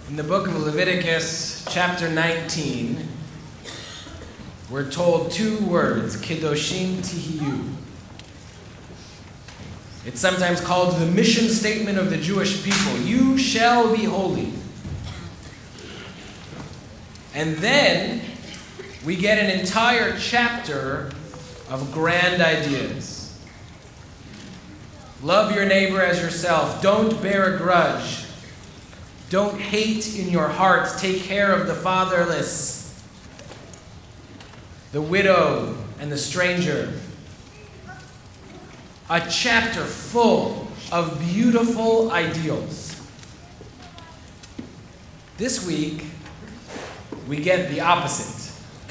In the book of Leviticus, chapter 19, we're told two words, Kedoshim Tihiyu. It's sometimes called the mission statement of the Jewish people. You shall be holy. And then we get an entire chapter of grand ideas. Love your neighbor as yourself. Don't bear a grudge. Don't hate in your hearts. Take care of the fatherless, the widow, and the stranger. A chapter full of beautiful ideals. This week, we get the opposite.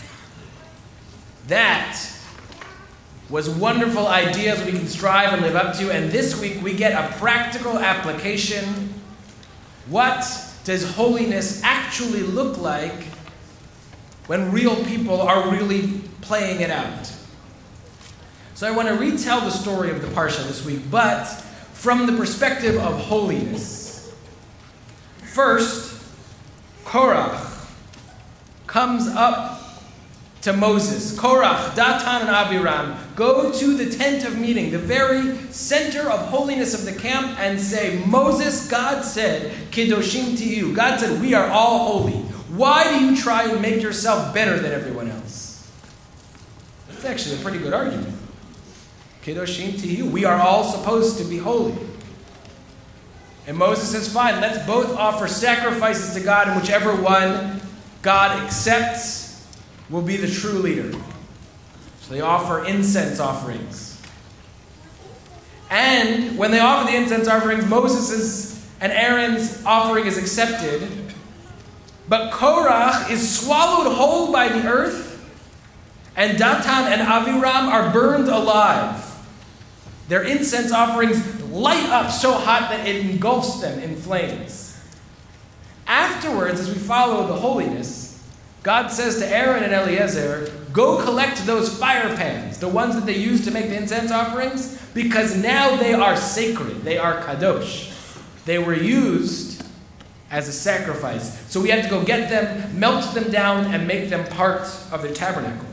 That was wonderful ideas we can strive and live up to, and this week we get a practical application. What does holiness actually look like when real people are really playing it out? So I want to retell the story of the Parsha this week, but from the perspective of holiness. First, Korach comes up to Moses. Korach, Datan, and Abiram go to the tent of meeting, the very center of holiness of the camp, and say, Moses, God said, Kedoshim Tihiyu. God said, we are all holy. Why do you try and make yourself better than everyone else? That's actually a pretty good argument. Kedoshim Tihiyu. We are all supposed to be holy. And Moses says, fine, let's both offer sacrifices to God, and whichever one God accepts will be the true leader. So they offer incense offerings. And when they offer the incense offerings, Moses' and Aaron's offering is accepted. But Korach is swallowed whole by the earth, and Datan and Abiram are burned alive. Their incense offerings light up so hot that it engulfs them in flames. Afterwards, as we follow the holiness, God says to Aaron and Eliezer, go collect those fire pans, the ones that they use to make the incense offerings, because now they are sacred. They are kadosh. They were used as a sacrifice. So we have to go get them, melt them down, and make them part of the tabernacle.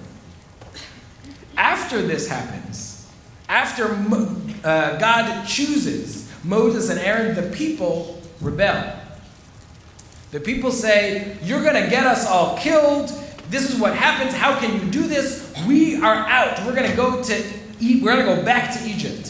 After this happens, after God chooses Moses and Aaron, the people rebel. The people say, you're going to get us all killed. This is what happens. How can you do this? We are out. We're going to go back to Egypt.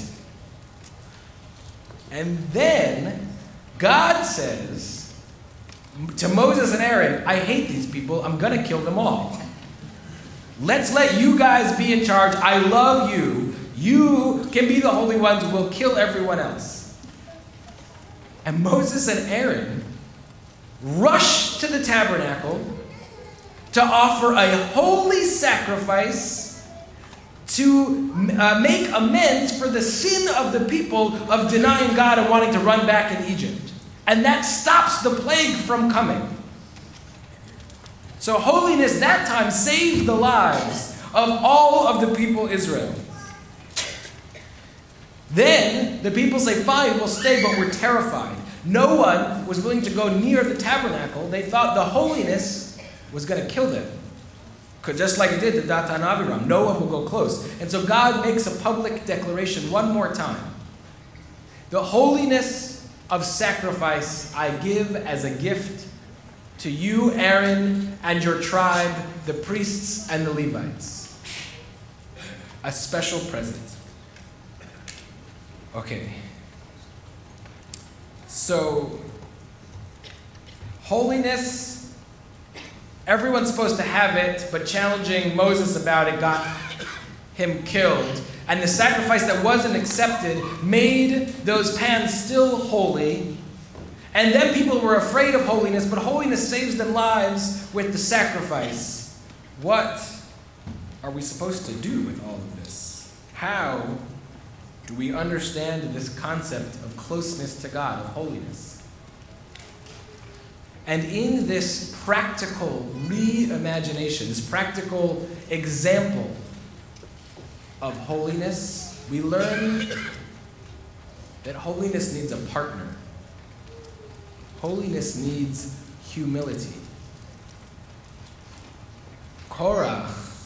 And then God says to Moses and Aaron, I hate these people. I'm going to kill them all. Let's let you guys be in charge. I love you. You can be the holy ones. We'll kill everyone else. And Moses and Aaron rush to the tabernacle to offer a holy sacrifice to make amends for the sin of the people of denying God and wanting to run back in Egypt. And that stops the plague from coming. So holiness that time saved the lives of all of the people of Israel. Then the people say, fine, we'll stay, but we're terrified. No one was willing to go near the tabernacle. They thought the holiness was going to kill them. Just like it did to Datan and Abiram. No one will go close. And so God makes a public declaration one more time. The holiness of sacrifice I give as a gift to you, Aaron, and your tribe, the priests and the Levites. A special present. Okay. So, holiness, everyone's supposed to have it, but challenging Moses about it got him killed. And the sacrifice that wasn't accepted made those pans still holy. And then people were afraid of holiness, but holiness saves them lives with the sacrifice. What are we supposed to do with all of this? How do we understand this concept of closeness to God, of holiness? And in this practical reimagination, this practical example of holiness, we learn that holiness needs a partner. Holiness needs humility. Korach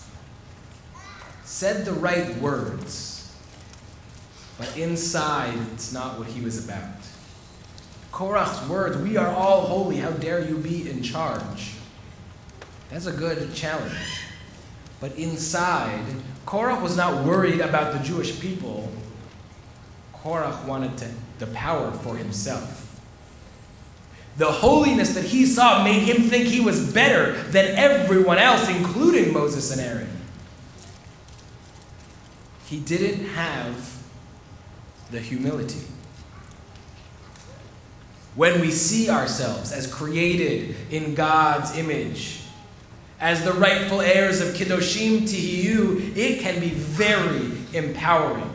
said the right words, but inside it's not what he was about. Korach's words, "We are all holy, how dare you be in charge?" That's a good challenge. But inside, Korach was not worried about the Jewish people. Korach wanted the power for himself. The holiness that he saw made him think he was better than everyone else, including Moses and Aaron. He didn't have the humility. When we see ourselves as created in God's image, as the rightful heirs of Kedoshim Tihiyu, it can be very empowering.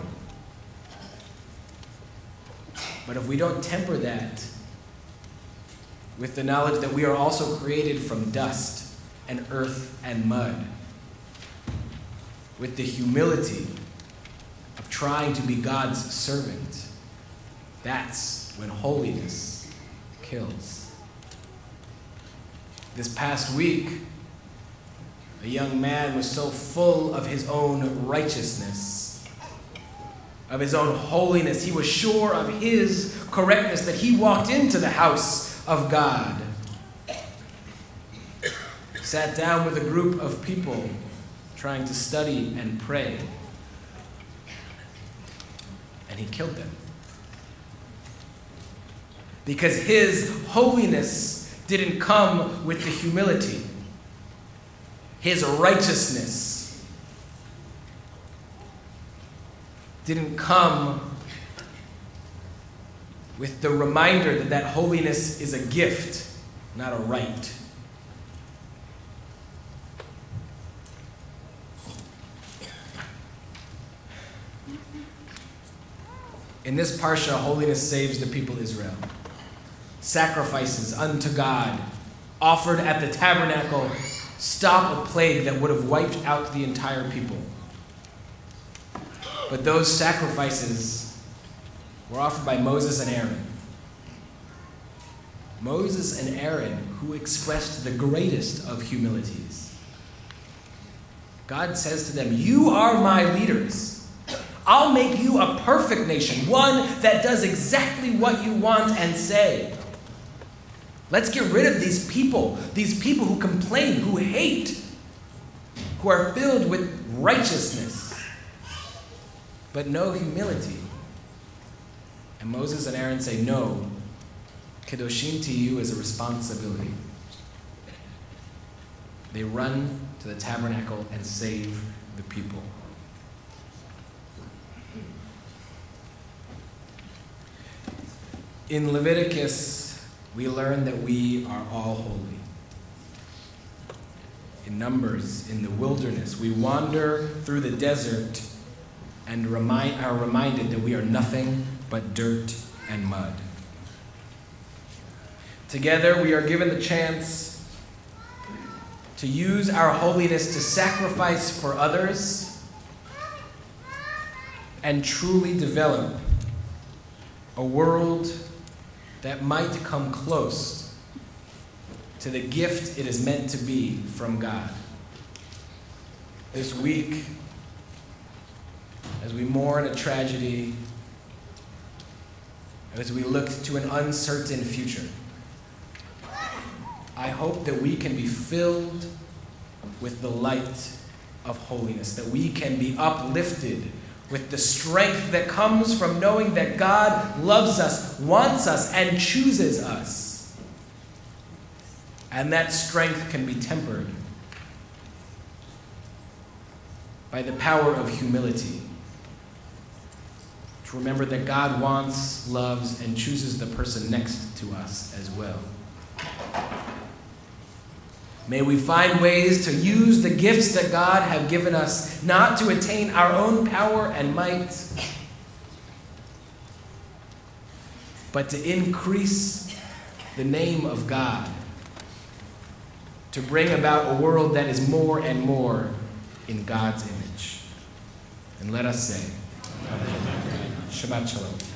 But if we don't temper that with the knowledge that we are also created from dust and earth and mud, with the humility of trying to be God's servant, that's when holiness kills. This past week, a young man was so full of his own righteousness, of his own holiness. He was sure of his correctness that he walked into the house of God, sat down with a group of people trying to study and pray, and he killed them. Because his holiness didn't come with the humility. His righteousness didn't come with the reminder that that holiness is a gift, not a right. In this parsha, holiness saves the people of Israel. Sacrifices unto God offered at the tabernacle stop a plague that would have wiped out the entire people. But those sacrifices were offered by Moses and Aaron. Moses and Aaron, who expressed the greatest of humilities. God says to them, "You are my leaders. I'll make you a perfect nation, one that does exactly what you want and say. Let's get rid of these people who complain, who hate, who are filled with righteousness, but no humility." And Moses and Aaron say, "No, Kedoshim Tihiyu is a responsibility." They run to the tabernacle and save the people. In Leviticus, we learn that we are all holy. In Numbers, in the wilderness, we wander through the desert and are reminded that we are nothing but dirt and mud. Together, we are given the chance to use our holiness to sacrifice for others and truly develop a world that might come close to the gift it is meant to be from God. This week, as we mourn a tragedy, as we look to an uncertain future, I hope that we can be filled with the light of holiness, that we can be uplifted with the strength that comes from knowing that God loves us, wants us, and chooses us. And that strength can be tempered by the power of humility. To remember that God wants, loves, and chooses the person next to us as well. May we find ways to use the gifts that God has given us, not to attain our own power and might, but to increase the name of God, to bring about a world that is more and more in God's image. And let us say, Amen. Shabbat Shalom.